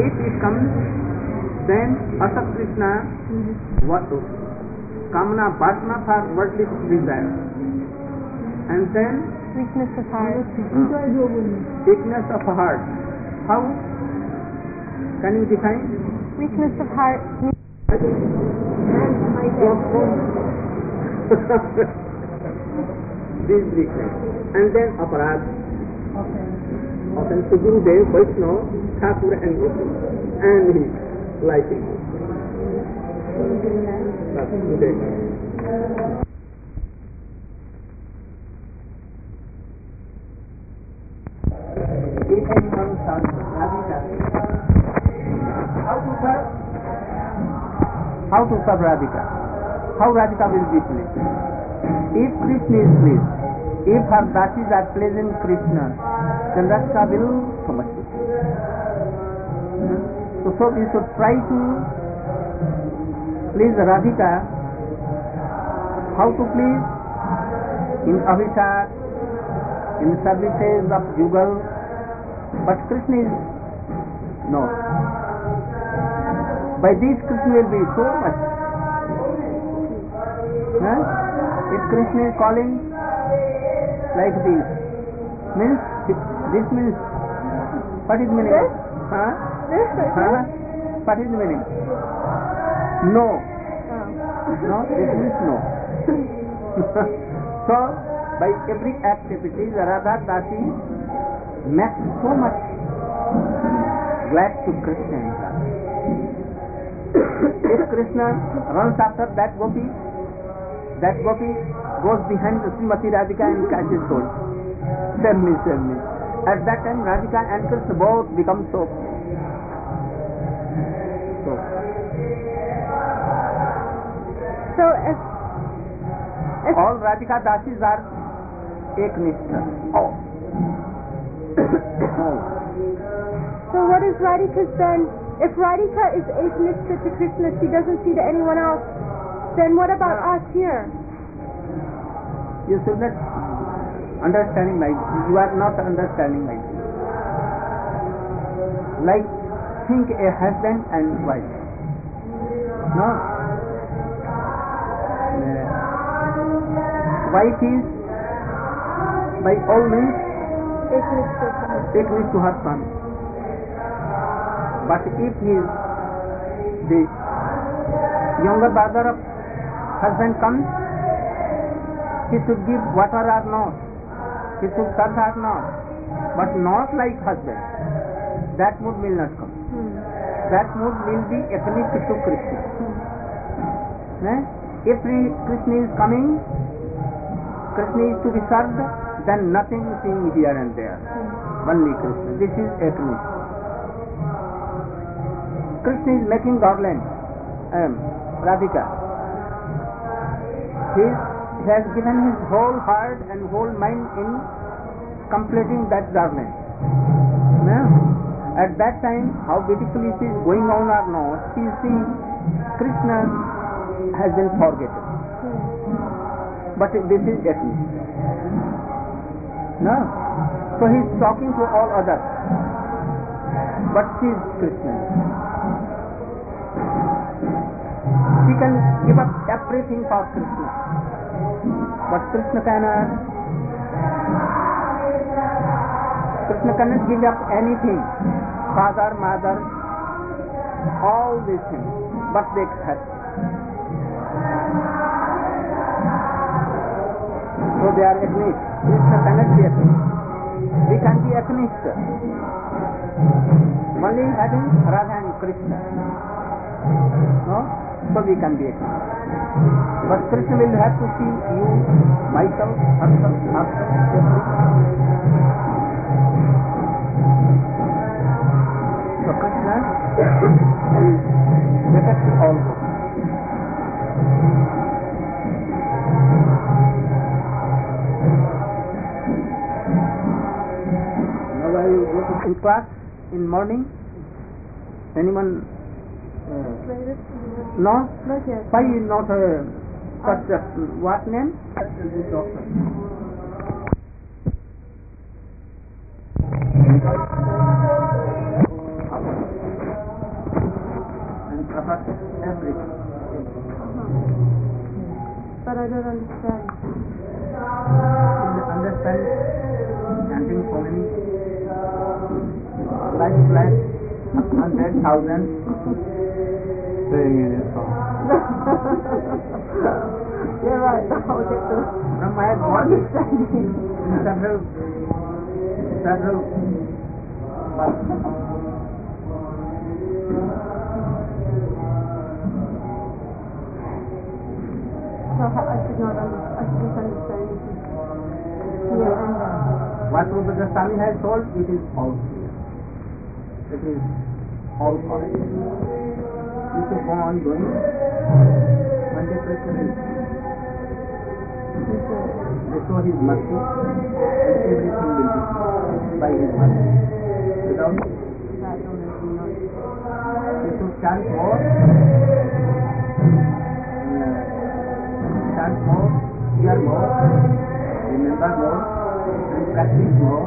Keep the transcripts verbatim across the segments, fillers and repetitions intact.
if it comes, then Asa Krishna, what Kamana, Vasana for worldly desire. And then weakness of heart. Uh, weakness of heart. How? Can you define? Weakness of heart. This weakness. And then aparad. Often to Gurudev, Vaishnava, Thakur and Guru. And his life is good. That's today. If anyone serves Radhika, how to serve? How to serve Radhika? How Radhika will be pleased? If Krishna is pleased, if her dasis are pleasing Krishna, then Radhika will so much be pleased. So, so we should try to please Radhika. How to please? In Abhishek, in services of Jugal. But Krishna is no. By this Krishna will be so much. Huh? If Krishna is calling like this, means this means what is the meaning? This? Huh? This? Huh? What is the meaning? No. Oh. No, this means no. So by every activity, the Radha Dasi makes so much glad to Krishna and Radha. If Krishna runs after that gopi, that gopi goes behind Srimati Radhika and catches hold. Save me, save me. At that time, Radhika and Krishna both become so. So, so if, if all Radhika Dasis are Eknishta. Oh. So what is Radhika's then? If Radhika is Eknishta to Krishna, she doesn't see to anyone else, then what about us here? You should not understanding like you are not understanding like this. Like think a husband and wife. No. Uh, wife is by all means Eknishta to her. taken to her son. But if he is the younger brother of husband comes, he should give water or not, he should serve or not, but not like husband. That mood will not come. Hmm. That mood will be ethnic to Krishna. Eh? If Krishna is coming, Krishna is to be served, then nothing seeing here and there. Only Krishna. This is ethnic. Krishna is making garland, um, Radhika. He, he has given his whole heart and whole mind in completing that garland. Now, at that time, how beautifully she is going on or not, she is seeing Krishna has been forgotten. But this is ethnic. No. So he is talking to all others. But she is Krishna. She can give up everything for Krishna. But Krishna cannot. Krishna cannot give up anything. Father, mother, all these things. But they have. So they are ethnic. Krishna cannot be ethnic. We can be ethnic. Only having Radha and Krishna. No? So we can be ethnic. But Krishna will have to see you, myself, herself, herself, so Krishna is better to all. Now I will go to in class in morning. Anyone? Uh, no? Not yet. Why not uh, cut uh, what name? Doctor. everything. But I don't understand. You understand chanting so many like like hundred thousand saying in a song. You're right. I'll get the From my God is several several So I should not understand. I should not understand. Yeah, and uh, what Rupa Goswami has told, it is all clear. It is all correct. You should go on doing when the Krishna is. They show his mercy and everything will be by his mercy. Without that illness will not. you should chant more, uh, chant more, hear more, remember more, and practice more.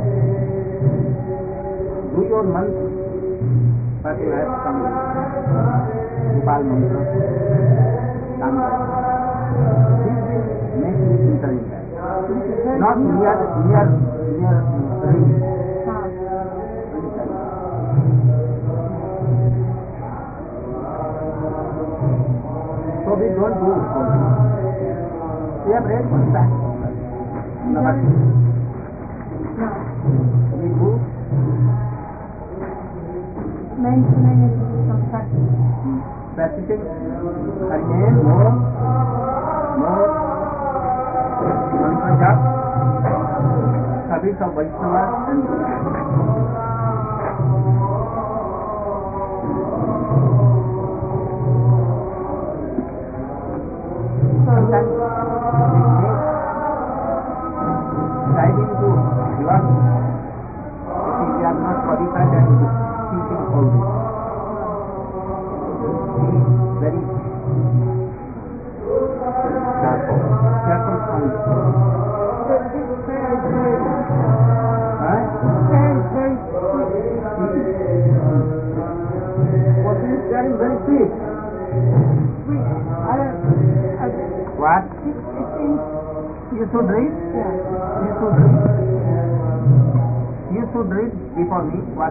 Do your mantra, but you have some Gopal mantra, Damodar. This will make you enter in that. Not near, near, near ring. So we don't do all this. We have read one fact. Number two. We do Mentioning it is not practice. practicing again more, more mantra jap, service of Vaishnava and sometimes we may dive into lust if we are not qualified and thinking all this. Be very careful, careful on this. But this prayer is very, Right? prayer is very sweet. What is very, very sweet? Sweet. I don't. I, What? it, it seems. You should read. Yeah. You should read. You should read before me what.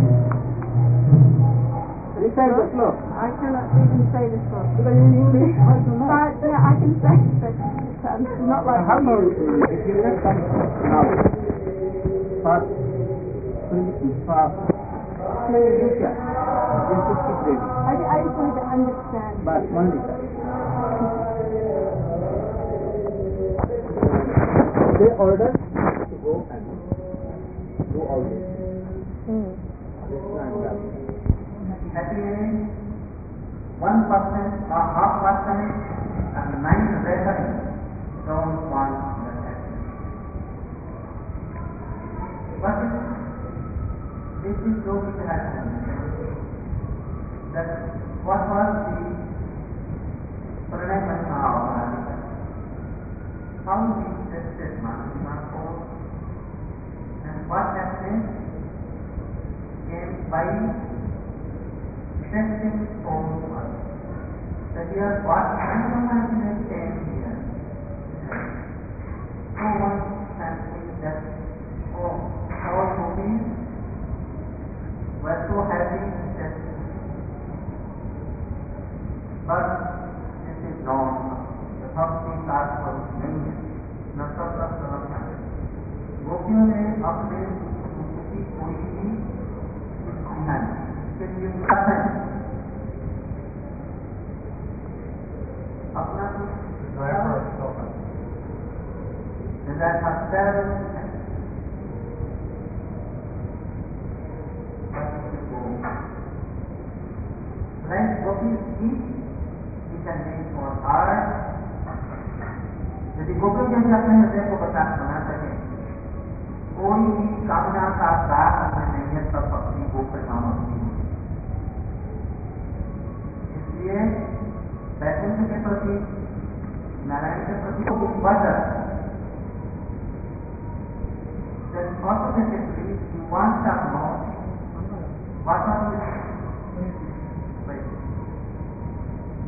Recite the sloka. I cannot even say this book. Because in English, but yeah, I can say it, but um, not like How do you, if you get some knowledge for for future, you should keep reading. I, I just wanted to understand. But only that. They order to go and do all this. Mm. Krishna and Radha. Happy meaning one percent or half percent and nine reasons don't want the happiness. But this is yogic happiness. That what was the Pranay Mahima of Radhika? How he tested Mahima for and what happiness came by testing all one. So here what kind of happiness came here? No one can think that, oh, our gopis were so happy that, but this is wrong. The bhakti शास्त्र नहीं है, न सब सब गोपियों ने अपने की कोई भी इच्छा के लिए अपना and that has seven when gopis eat, we can make more hard. यदि गोपियों जैसे अपने हृदय को प्रकाश बना सके, कोई भी कामना का दाग हमें नहीं है, सब अपनी गोप्य सामग्री। इसलिए वैकुंठ के प्रति, नारायण के प्रति को बढ़ रहा है। Then automatically you want to know what are the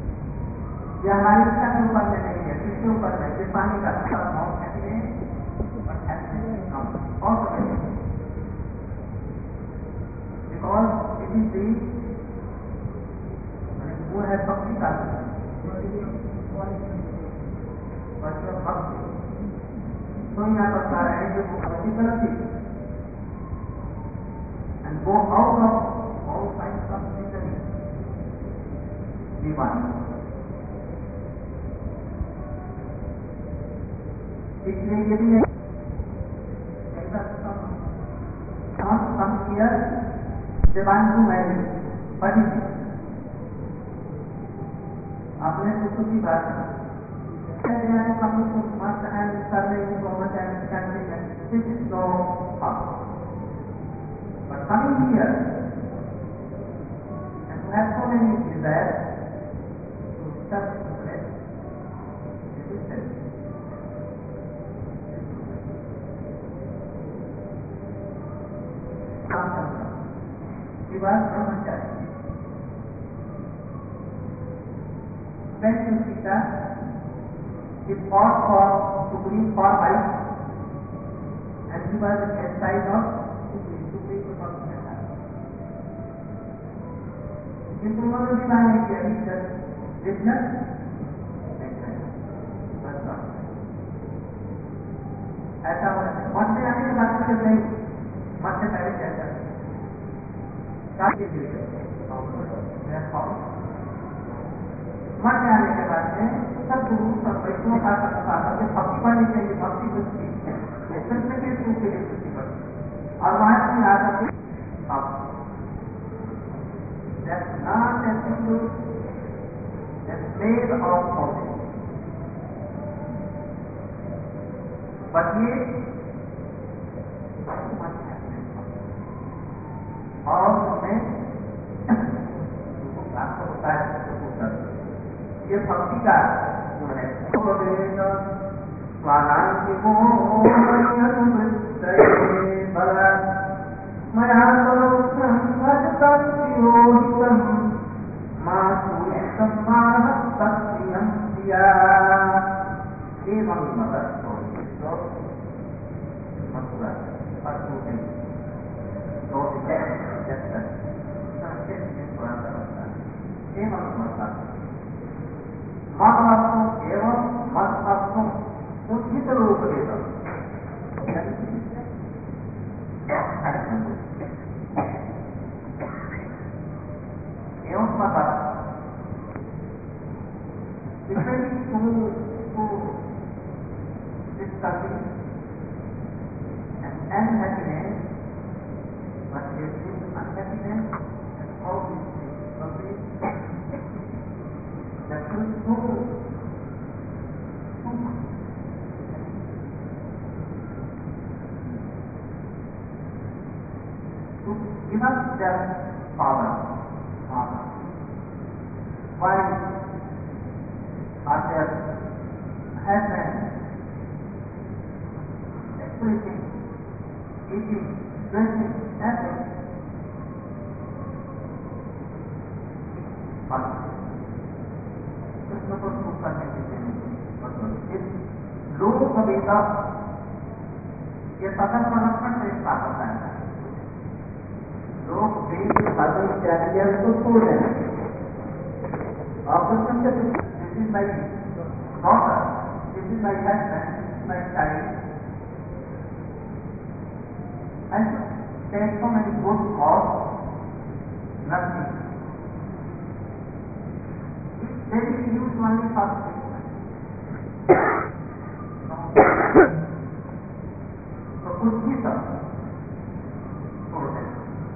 ये हमारी इच्छा के ऊपर में नहीं है, किसके ऊपर में? ये पानी का बहुत happiness but happiness come also because it is the वो है भक्ति का भक्ति। तो यहाँ पर कह रहे हैं कि वो भक्ति करती and go out of all kinds of misery divine। इसलिए ये भी ऐसा some years they want to marry but आपने तो की बात must and serving so much and standing and this is no harm. But coming here and to have so many desires to serve the flesh, this is it. He was brahmachari. When Sita is fought for to bring for wife and he was a child of Supreme for किंतु उन्होंने भी माने कि अभी तक business ऐसा मत से आने के बाद से नहीं मत से पहले क्या करते मत आने के बाद में सब गुरु सब वैष्णव का सबके भक्ति पानी चाहिए, भक्ति बुद्धि कृष्ण के रूप के लिए बुद्धि बढ़ती और वहां से आ सकते अब that's not attribute that's made of body but ये और हमें प्राप्त होता है ये भक्ति का जो है स्वानांति मया मत एवं मत उचित रूप देता एवं मत depending to to this service and happiness but this unhappiness and how this service that will go to give us their power. power. Why are there husbands expressing, eating, drinking, everything? But को सुख करने के लिए लोग कविता ये सदन संरक्षण से स्थापना है लोग देश साधन चाहिए तो छोड़ देना ऑपरेशन से this is my daughter this is my husband this is my child and take so many good cause nothing they will use only for तो कुछ भी सब छोड़ दें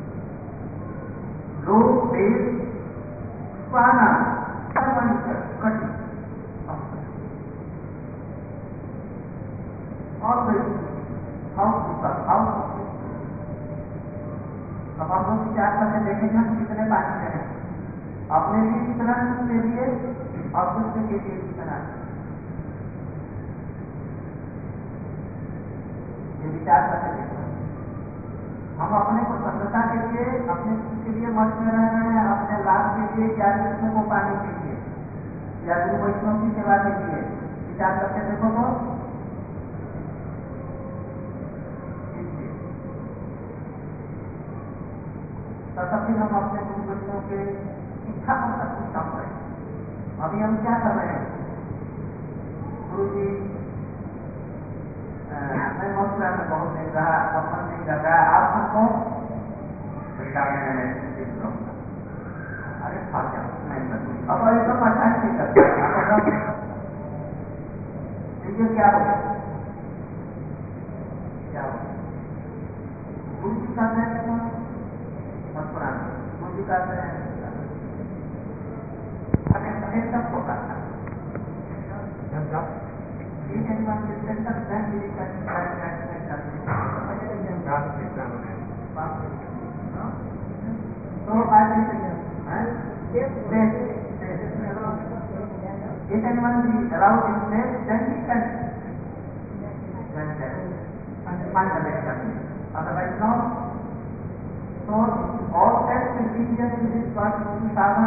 लोग देश पाना सर्वनिष्ठ कठिन और हाउस कीपर हाउस अब हम लोग विचार करके देखेंगे हम कितने पानी में हैं अपने लिए कितना के लिए और दूसरे के लिए कितना ये विचार करके हम अपने प्रसन्नता के लिए अपने सुख के लिए मत में रह रहे हैं अपने लाभ के लिए क्या दूसरों को पाने के लिए या गुरु वैष्णव की सेवा के लिए विचार करके देखो तो तब फिर हम अपने गुरु वैष्णव के इच्छा को सब कुछ काम करें। अभी हम क्या कर रहे हैं? गुरु जी मैं मथुरा में बहुत नहीं रहा, सफर नहीं कर रहा, आप हमको अरे फाक अब ऐसा परेशान नहीं करता। देखिए क्या हो गया, क्या हो गुरु जी का मथुरा में गुरु जी का सबको करता Each and one distance of that we can try that that So I think if this each and one we allow in place, then we can then then and find the next step. Otherwise no. So all steps will be just in this part of the sadhana,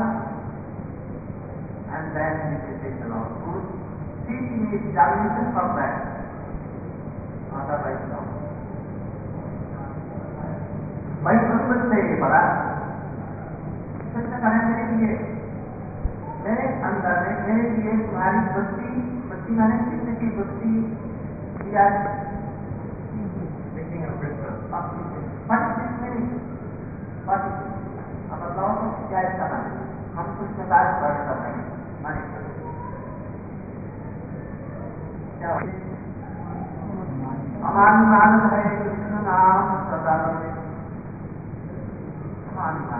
and then we will take the Lord good. Teaching is examination from that. Otherwise no. भाई समझ से ये पड़ा सत्य करने के लिए मेरे अंदर में मेरे लिए तुम्हारी भक्ति भक्ति माने किसी की भक्ति या अब बताओ तो क्या इसका नाम हम कुछ प्रकार कर रहे हैं माने अमान मान है कृष्ण नाम सदा अमान मान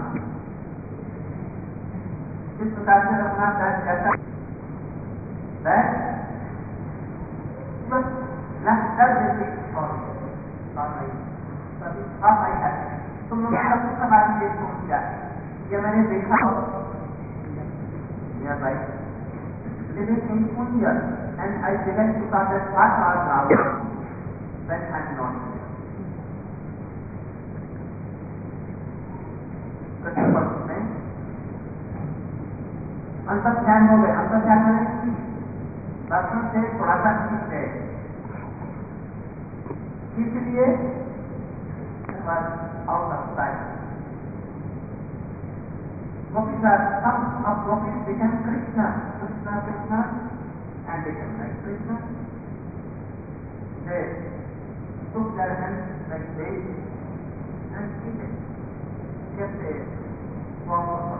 इस प्रकार से रखना कैसा that just not everything for for my for my happiness तुम लोग सब कुछ हमारे लिए सोच जाए ये मैंने देखा या भाई living in India and I began to contact what are now when I'm not here. में अंतर ध्यान हो गए अंतर ध्यान में दर्शन से थोड़ा सा ठीक है इसलिए out of time Gopis are some of Gopis became Krishna, Krishna, Krishna, and became like Krishna. They took their hands like this and kept it, kept a form.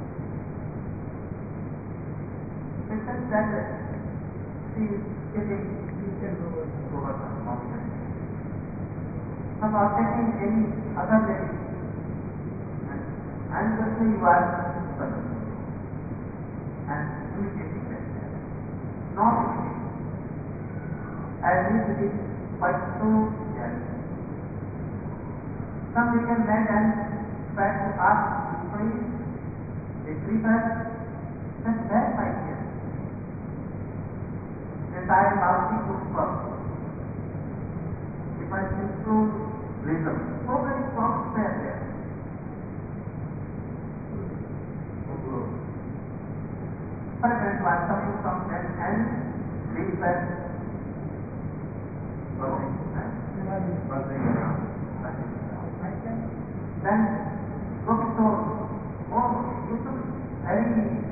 They said that she is getting over the mountain. Some are taking any other lady. And just you are and imitating them. Not imitating. As if it is quite so dead. Some became mad and tried to ask to pray. They prefer just that my dear. Entire bounty to stop. If I think to rhythm, so many songs were there. Present was coming from them and they were then Gopis told, oh, you took very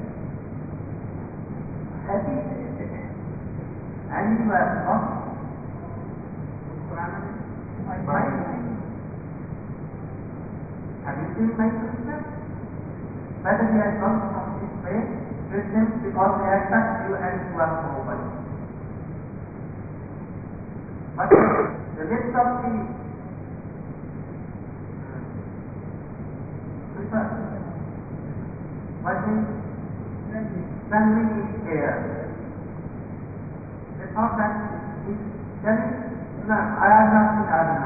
happy and you were not have you seen my sister? Whether he has gone from this way Christians because they have touched you and you are so open. But the rest of the what means family is there. They thought that if there is no, I am not the Adana.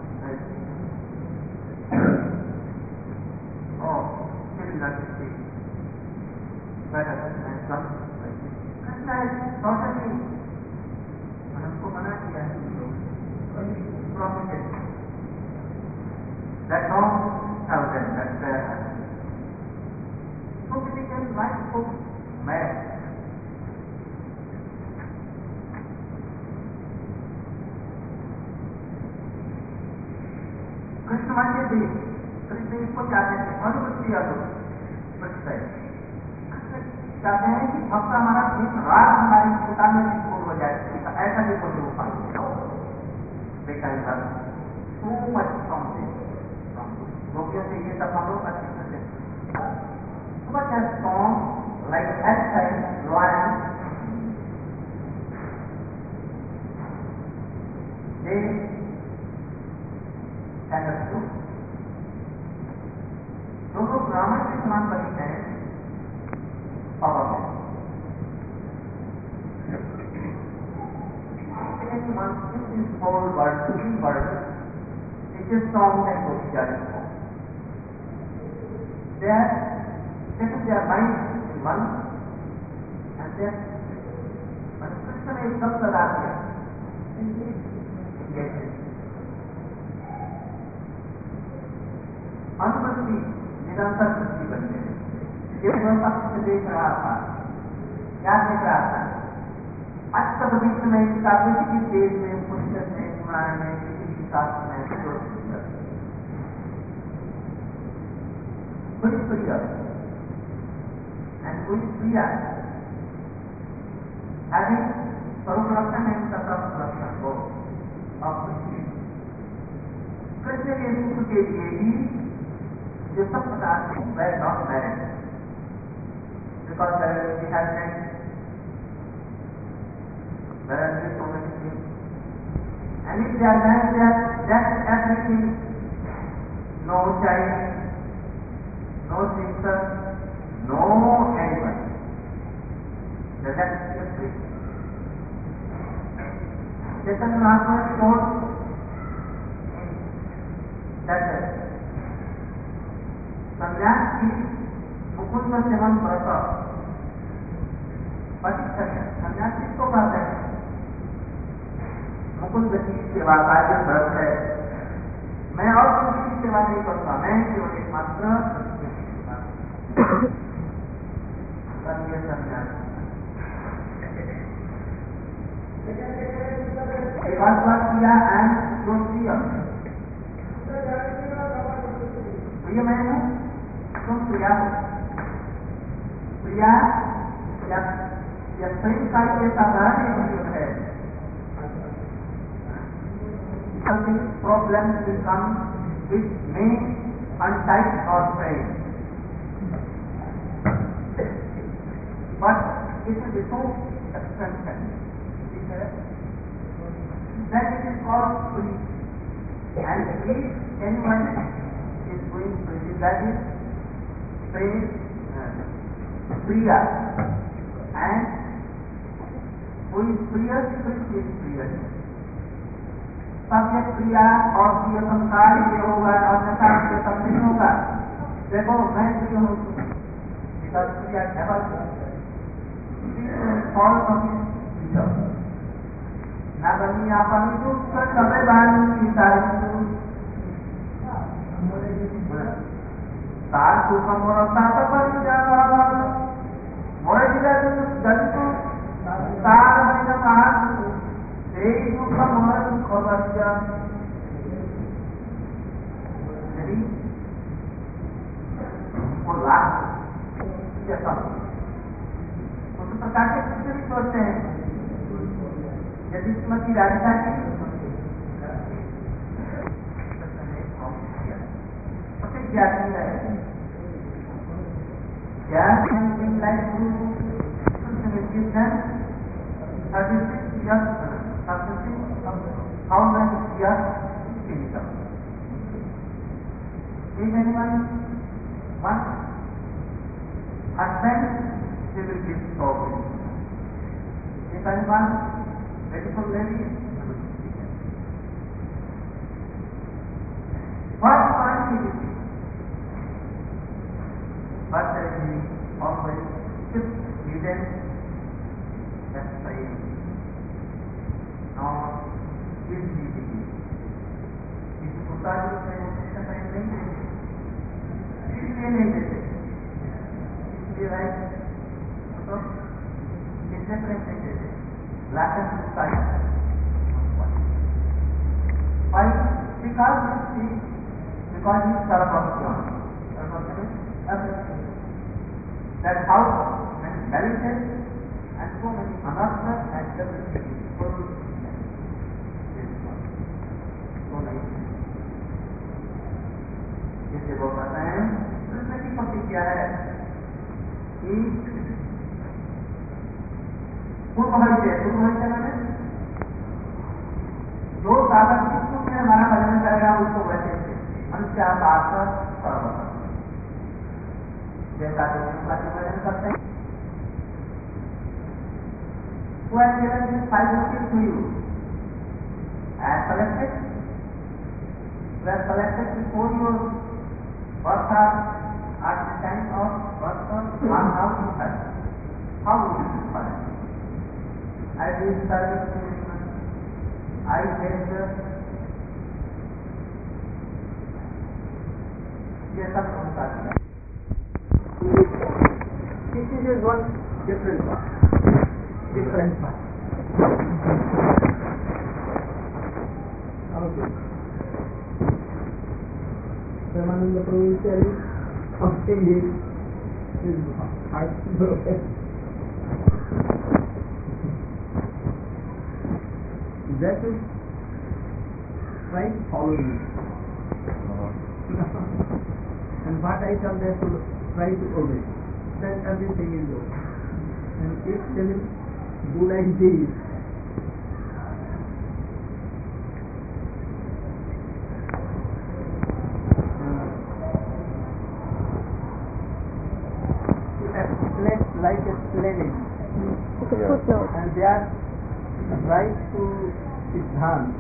Oh, still not the same. Better than some Krishna is totally हमको मना किया है prohibited that no thousand that there so we became like so mad Krishna मानते थे, कृष्ण इसको चाहते थे, अनुवृत्ति कृष्ण चाहते हैं कि भक्त हमारा दिन रात हमारी चिंता में निपुण हो जाए, ऐसा भी कोई उपाय बेटा सो मच गोपियों से ये सब हम लोग अच्छी करते but as strong like excite loyal they understood जो लोग ब्राह्मण के समान बनी है पावर में once this whole world, living world, it is strong and social. They are setting their mind in one, and they are Krishna ने सब लगा दिया, अनुवृत्ति निरंतर वृत्ति बनते हैं। ये व्यवस्था से देख रहा था, क्या देख रहा था? अच्छा भविष्य में इसका किसी भी देश में पुस्तक में पुराण में किसी भी शास्त्र में कोई प्रिय एंड कोई प्रिया having सर्वलक्षण है उनका सर्वलक्षण हो अब कृष्ण के रूप के लिए ही जो सब प्रकार के वह not married because we have met there are so many things and if they are there that that everything no child no sister no anyone that is free Chaitanya Mahaprabhu showed that संन्यास की Mukund seven व्रत पतिचर्या संन्यास किसको कहते हैं मुकुंद की सेवा का जो व्रत है मैं और किसी की सेवा नहीं करता मैं केवल एकमात्र संन्यास किया एंड प्रिय प्रिय मैं हूँ तुम प्रिया हो प्रिया या प्रेम का ये साधारण उपयोग है something problems will come which may untie our frame but it will be so expensive that it is called free and if anyone is going free that is free uh, priya and who is priya Krishna is priya सबसे प्रिया और प्रिय संसार ये होगा और नशा के सब नहीं होगा देखो मैं प्रिय हूँ प्रिया नेवर फॉल फ्रॉम ना बनी आपन दुख सबे बानी की सारी तार सुख मोर सात बनी जावा मोर जिला जंतु तार बनी तार एक दुख मोर दुख बच्चा यदि वो लाभ जैसा उस प्रकार के कुछ भी सोचते हैं यदि श्रीमती राधिका की प्रतिज्ञा की है ज्ञान in life thirty six years how many years income? If anyone wants husband, he will give sovereign. If anyone beautiful lady, what point he will give? But there is always keep hidden that saying. और इस नीति की किसी को कार्य में time नहीं देते इसलिए नहीं देते इसलिए भाई तो किसने प्रेम नहीं देते लाखन कार्य भाई विकास because he is Sarvabhuma. That how many balances and so many anarthas and everything is full. So nice. इसलिए वो कहते हैं कृष्ण की भक्ति क्या है कि पूर्वहत्या पूर्वहत्या मैंने जो साधन जिस में हमारा भजन करेगा उसको वैसे मनुष्य पार्थ सर्व जैसा कि भजन करते हैं who has given this five rupees to you as collected were collected before your birth at the time of birth or how you have how you have I did service to I said ये सब होता है this is one different one different one okay Ramananda provincial something is is hard that is try to follow me and what I tell them to try to obey then everything is okay and if they will do like this explain like explaining yeah. and they are right to Siddhant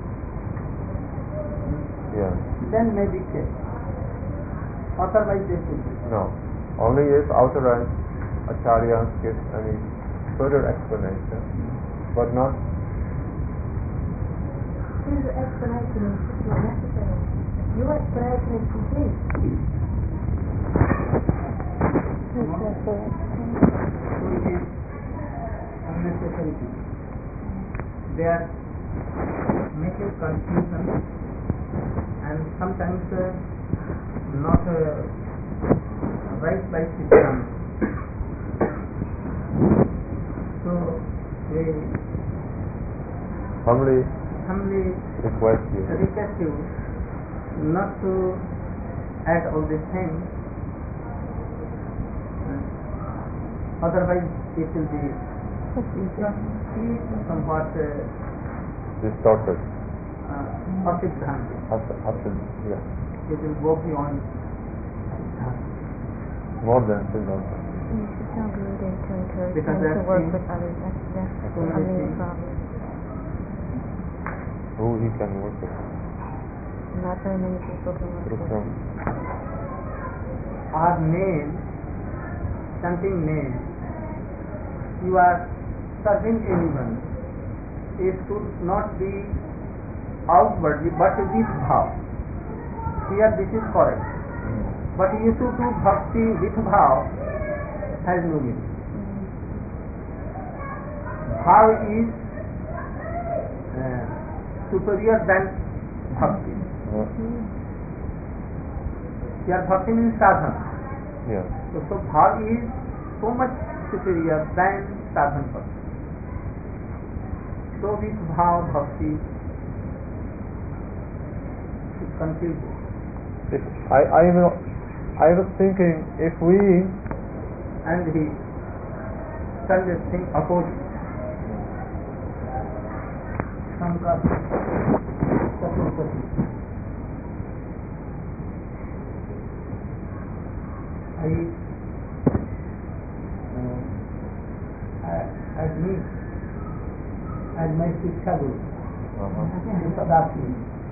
yeah. then may be kept otherwise they should be no only if authorized acharyas give any further explanation but not his explanation is not necessary your explanation is complete so it is unnecessary they are making confusion and sometimes uh, not uh, right by system so they humbly humbly request you request you not to add all these things otherwise it will be somewhat uh, distorted uh, Asiddhanti. yeah. It will go beyond more than Siddhanta. you should tell Gurudev to encourage Because him to that's work the- with others that's that's so many solving the things. problem Who he can work with not very many people can work through with from our name chanting name you are serving anyone it should not be outwardly but with bhav here this is correct but you should do bhakti with bhav has no meaning bhav is uh, superior than bhakti here bhakti means sadhana yeah. so, so bhav is so much superior than sadhana bhakti so with bhav bhakti should complete If I, I, will, I was thinking if we and he turned this thing opposite Shankar Chaturpati I uh, as me as my Shiksha Guru uh-huh. Sadasi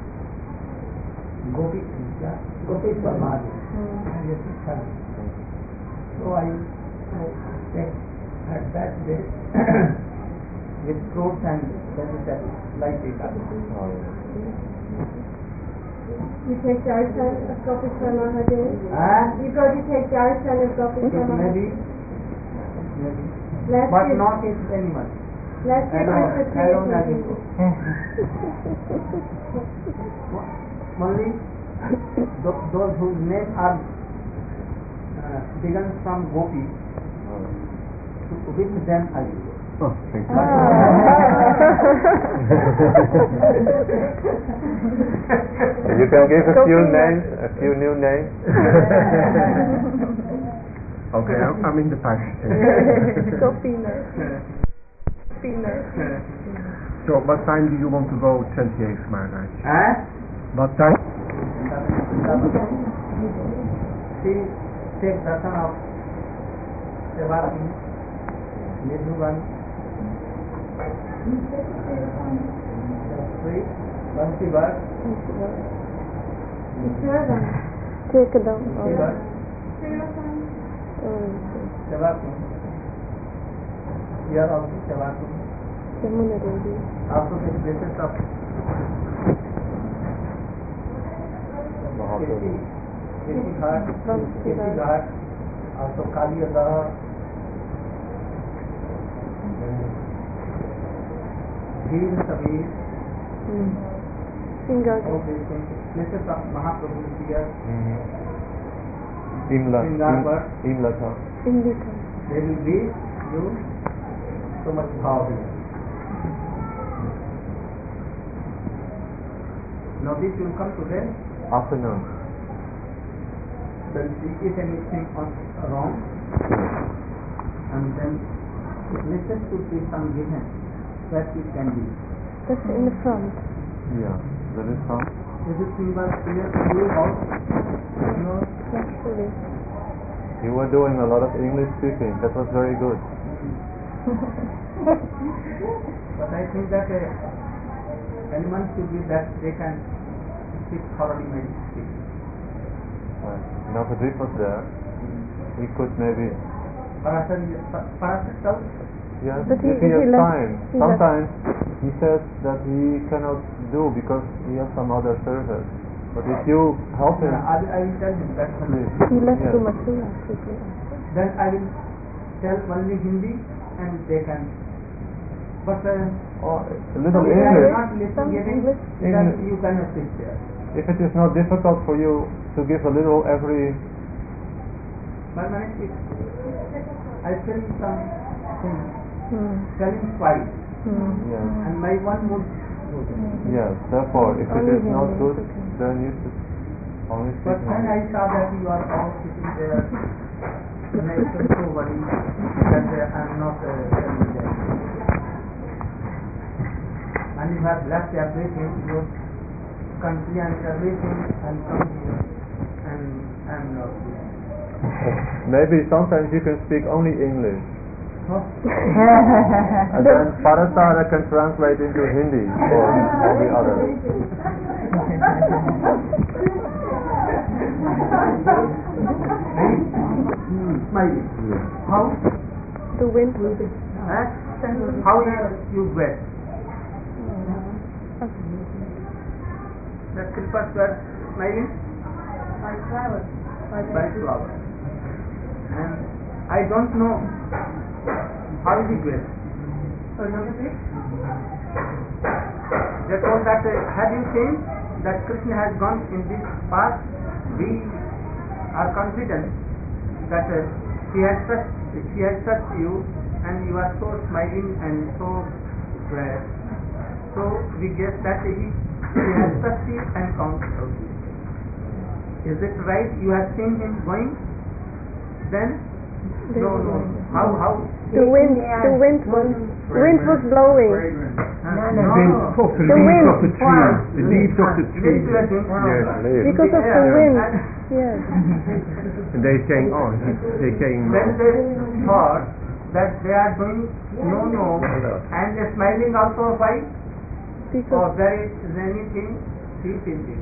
Gopi Gopeshwar Mahadev and your Shiksha Guru so I take at that day with fruits and vegetables like it Oh, yeah. you take darshan of Gopeshwar Mahadev and you go to take darshan of Gopeshwar Mahadev maybe maybe last but year not in anyone last year alone, Krishna alone Priya as you go. Only Th- those whose names are uh, begun from Gopi, to, with them I will go. Oh, thank you. You can give a few names, a few new names. Okay, I'm, I'm in the pack. Sofina. Sofina. So, what time do you want to go, twenty-eighth Maharaj? Eh? What time? She takes darshan of Sevati, Nidhuvan, Sri, Bansi Bhatt, Take it down. Shiva, Oh, Sevati. Here also Sevati. Yamuna Devi. Also the places of Kesi, Kesi Ghat, Kesi Ghat, also Kali Adah, Veer Sabir, Singar. all these things, places of Mahaprabhu here, Imla, Sringarpur. Imla tha. Indika. they will give you so much power. Now this will come today, Afternoon. then see if anything on wrong, and then listen to see some given that it can be. That's in the front. Yeah, there is some. Everything was clear to you all. No, Naturally. You were doing a lot of English speaking. That was very good. but I think that uh, anyone should be that they can speak thoroughly my speech. Right. Navadvip was there. He could maybe. Parasar, Parasar tells Yes, But he- if he he has left- time. he Sometimes he says that he cannot do because he has some other service. But if you help him, I, will- I will tell him that. please. He left Yes. to Mathura quickly. Then I will tell only Hindi and they can. But uh, Or a little if I am English. not Some listening, English. then English. you cannot sit there. If it is not difficult for you to give a little every. One minute, if I tell you some things, Hmm. tell him twice, Hmm. Yes. and my one would go there. Yes. Therefore, if it Only is not Hindi, good, okay. then you should only speak But when English. I saw that you are all sitting there, then I felt so worried that uh, I am not uh, telling them. And you have left everything, your country and everything, and come here, and I am not here. Maybe sometimes you can speak only English. Huh? And then Parasara can translate into Hindi for all the others. Smiling. How? The wind. Eh? How you get? The Kripas were smiling? By flowers. By flowers. And I don't know how is it well. So number six. They told that uh, have you seen that Krishna has gone in this path? We are confident that uh, he has touched he has touched you and you are so smiling and so glad. So we guess that he, he has touched you and come out. Is it right? You have seen him going? Then They no were no. going. How how? The wind. The wind was. Wind was blowing. Huh? The wind of the The leaves wind. of the tree. The leaves of the tree. Leaves were doing- Yes. Because of the wind. Yes. And they saying, oh, they saying Then no. they thought that they are doing no no and they are smiling also why? Or Because there is anything deep in this.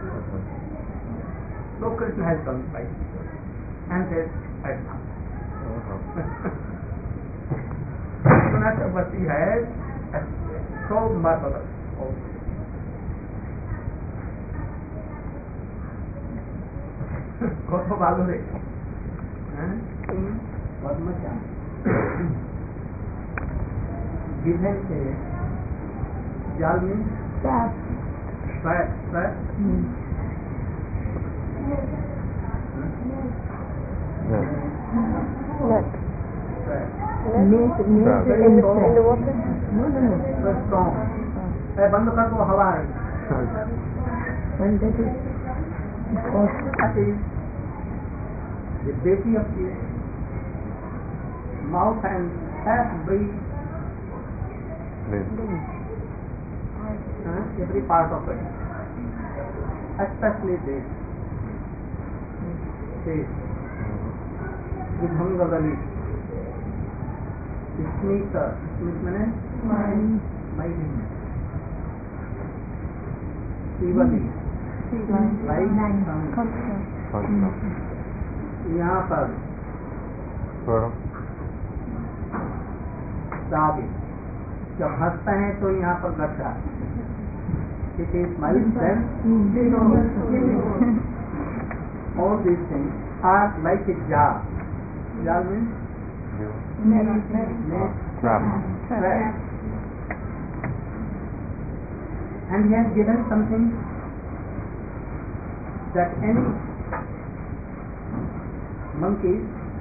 So Krishna has come by and says, I come. Sunatavati has so marvelous. কত ভালো রে হ্যাঁ কত মজা given a jalmin fat fat Yes. Nut. Means, means Crab. In the, in the water? No, no, no. So strong. ए, बंद कर दो, हवा है. When that is because That is the beauty of the mouth and every Lips. uh, every part of it, especially this. This. Vibhangagali. Smita. Smita means mind, smiling. Shivali. Like some Constant. यहाँ पर Swara. दाबी. जब हंसते हैं तो यहाँ पर गड्ढा. It is smiling then. All these things are like a jar. Jar means net, Crab. trap. And he has given something that any monkey,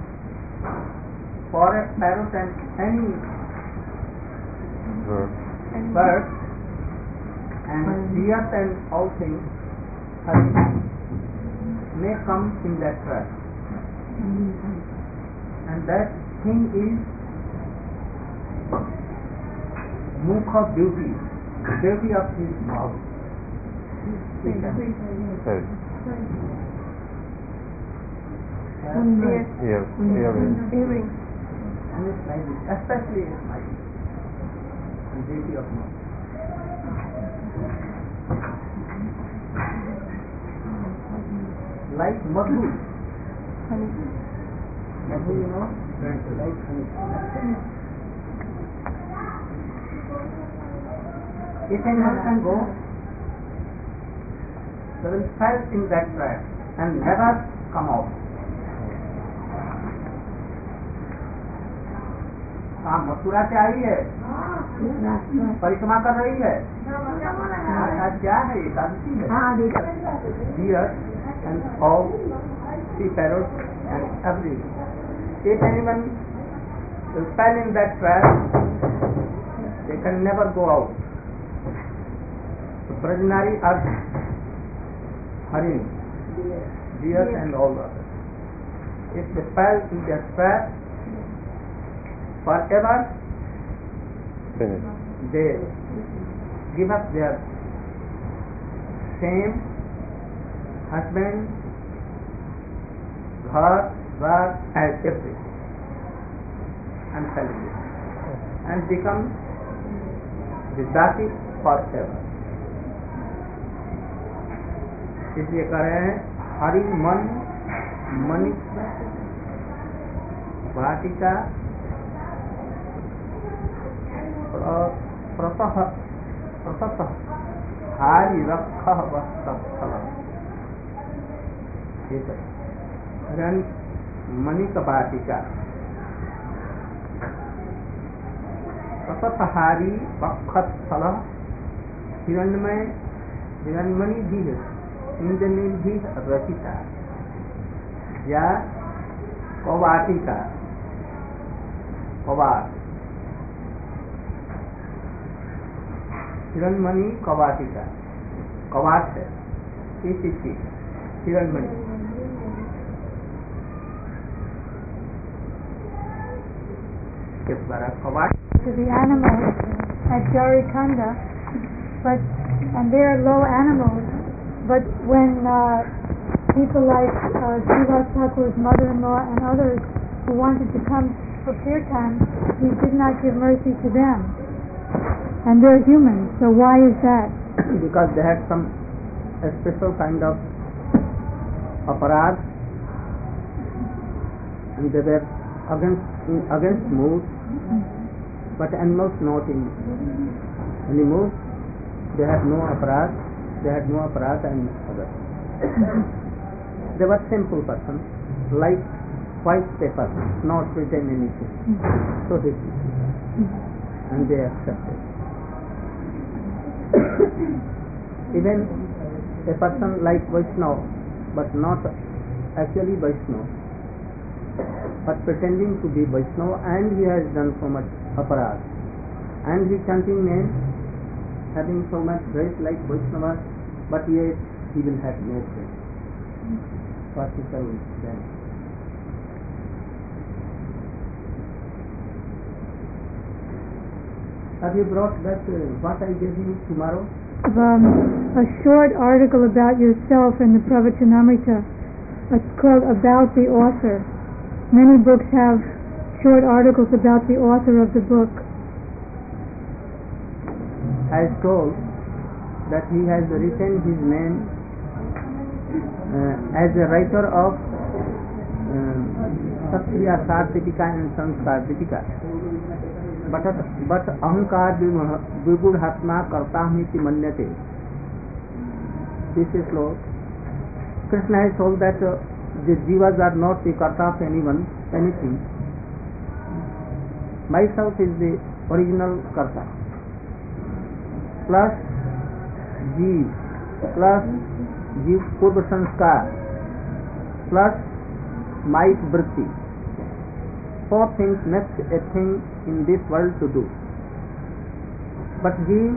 parrot, parrot and any Bird. bird and deer and all things are, may come in that trap. And that thing is mukha beauty, beauty of his mouth. Head. Ear. Ear. Earrings. Earrings. And it's like this, especially it's like the beauty of mouth. Like madhu. Honey. Madhu, you know, like honey. If anyone can go, they will fall in that trap and never come out. हाँ, मथुरा से आई है, परिक्रमा कर रही है. आज क्या है, एकादशी है. Deer and all sea parrots and everything. If anyone will fall in that trap, they can never go out. So Brajnari are harin, deer and all others. If they fall in that trap, forever Finish. they give up their fame, husband, ghar, bar, and everything, and celebrate, and become Vidyati forever. इसलिए कह रहे हैं हरि मन मणि वाटिका प्रतः प्रतः हारि रख वस्तल मणिक वाटिका प्रतः हारि वक्षस्थल हिरण्यमय हिरण्यमणि भी है, इंद्रनील भी रचिता या कवाटिका कवाट हिरण्यमणि कवाटिका कवाट है इस चीज हिरण्यमणि. इस बार Kawat to the animals at Jarikanda, but and they are low animals. But when uh, people like uh, Srivas Thakur's mother-in-law and others who wanted to come for kirtan, he did not give mercy to them. And they're humans, so why is that? because they had some a special kind of aparad and they were against against mood, but animals not in any mood. They had no aparad, they had no aparad and other. They were simple persons, like white paper, not written anything. So they and they accepted. Even a person like Vaishnava, but not actually Vaishnava, but pretending to be Vaishnava, and he has done so much aparad, and he chanting names, having so much dress like Vaishnava, but yet he will have no faith. What is the then? Have you brought that uh, what I gave you tomorrow? Um, a short article about yourself in the Pravachanamrita. It's called About the Author. Many books have short articles about the author of the book. I was told that he has written his name uh, as a writer of Satriya Sartipika and Sanskartipika. But but ahankar vibudhatma kartahmiti manyate. This is slow. Krishna has told that uh, the jivas are not the karta of anyone, anything. Myself is the original karta. Plus jiv, plus jiv purva sanskar, plus my vritti. Four things makes a thing in this world to do. But jiv,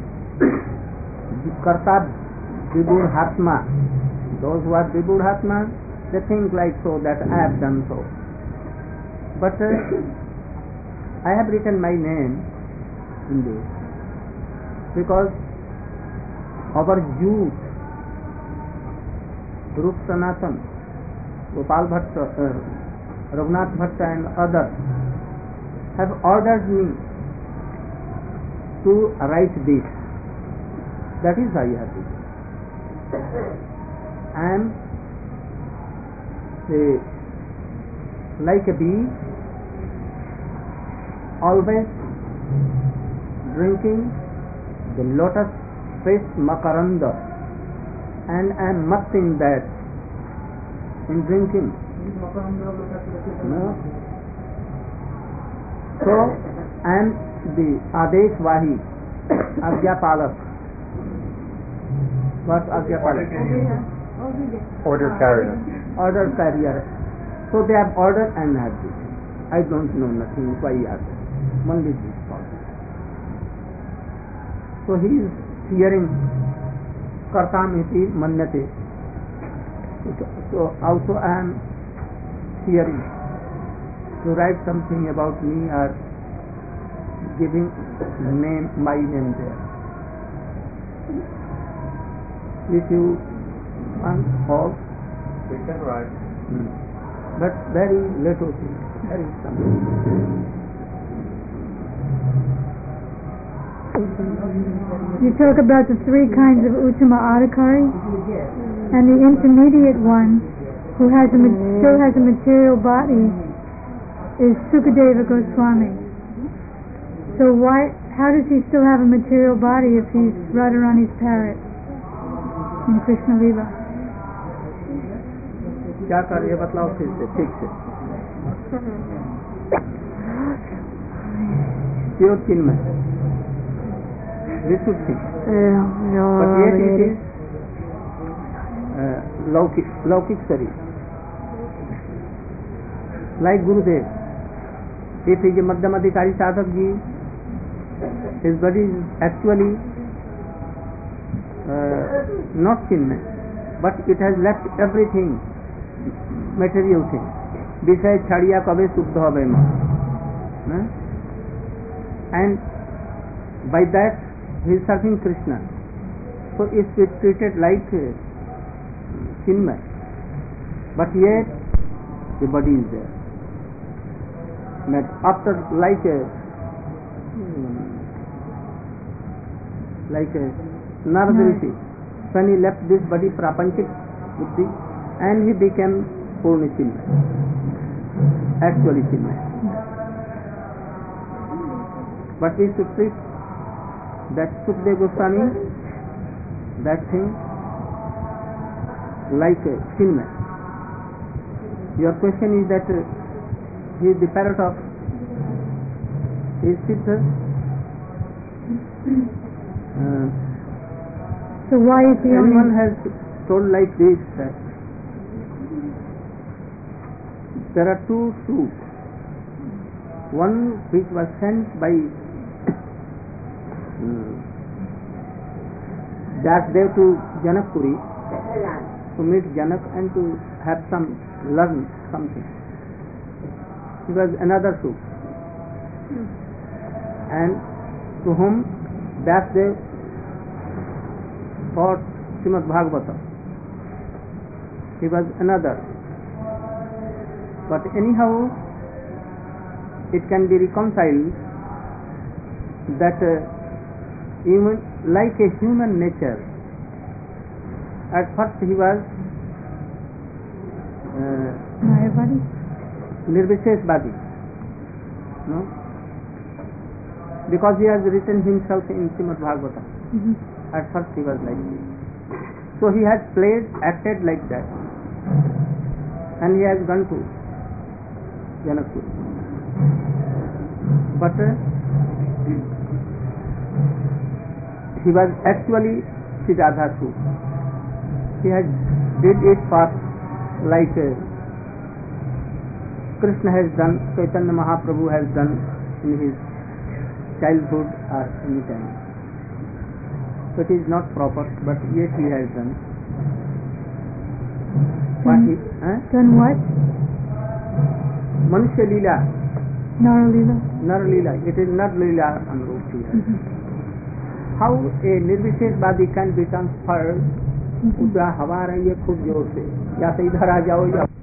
karta vibudhatma, those who are vibudhatma, they think like so that I have done so. But uh, I have written my name in this because our youth, Rup Sanatan, Gopal Bhatta, uh, Raghunath Bhatta and others have ordered me to write this. That is why I have written. I am uh, like a bee, always drinking the lotus fresh makaranda, and I am much in that, in drinking. No. So I am the Adesh Vahi, Agya Palak. What Agya Palak? Order carrier. Order carrier. So they have ordered and have this. I don't know nothing why are only this problem. So he is hearing kartamiti manyate. So also I am hearing to write something about me or giving name, my name there. If you want all, We can write. hmm. but very little thing, very something. You talk about the three kinds of Uttama Adhikari, and the intermediate one, who has a, still has a material body, is Sukadeva Goswami. So why, how does he still have a material body if he's Radharani's parrot in Krishna Lila? क्या कर ये बतलाओ फिर से ठीक से pure चिन्मय विशुद्धि but yet it is uh, लौकिक लौकिक शरीर like Gurudev. If he is a Madhyamadhikari sadhak ji, his body is actually uh, not chinmay, but it has left everything material thing. Vishay chhadiya kabe suddha habe ma. And by that he is serving Krishna. So it is treated like uh, chinmay, but yet the body is there. But after like a like a Narada Rishi, when he left this body prapanchik buddhi, and he became Purna Chinmay, actually Chinmay. But we should treat that Sukadeva Goswami, that thing, like a Chinmay. Your question is that uh, he is the parrot of his sister. Uh, So why is he anyone only... has told like this that there are two soups. One which was sent by um, Vyasdev to Janakpuri to meet Janak and to have some learn something. It was another soup. And to whom Vyasdev taught Srimad Bhagavatam. He was another. But anyhow, it can be reconciled that uh, even like a human nature, at first he was uh, Mayavadi. Nirvisheshvadi, no? Because he has written himself in Srimad Bhagavatam. Mm-hmm. At first he was like this. So he has played, acted like that. And he has gone to Janakpur. But uh, he was actually Siddhartha. He had did it for like uh, Krishna has done, Chaitanya Mahaprabhu has done in his childhood or any time. So it is not proper, but yet he has done. What he, eh? Done what? Manushya Leela, Naralila. Nar Leela, it is Nar Leela Anurup here. Mm-hmm. How a Nirvisheshvadi can be transferred, उसका हवा रही है खूब जोर से, या तो इधर आ जाओ या